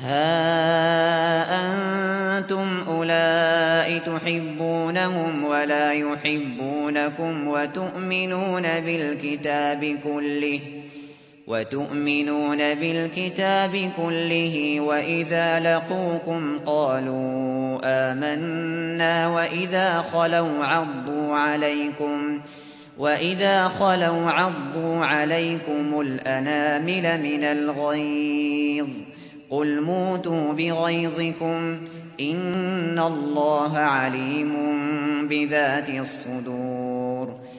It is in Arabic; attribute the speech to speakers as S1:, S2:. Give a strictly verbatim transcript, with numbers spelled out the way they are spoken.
S1: ها أنتم أولئك تحبونهم ولا يحبونكم وتؤمنون بالكتاب كله وتؤمنون بالكتاب كله وإذا لقوكم قالوا آمنا وإذا خلوا عضوا عليكم وإذا خلوا عضوا عليكم الأنامل من الغيظ قل موتوا بغيظكم إن الله عليم بذات الصدور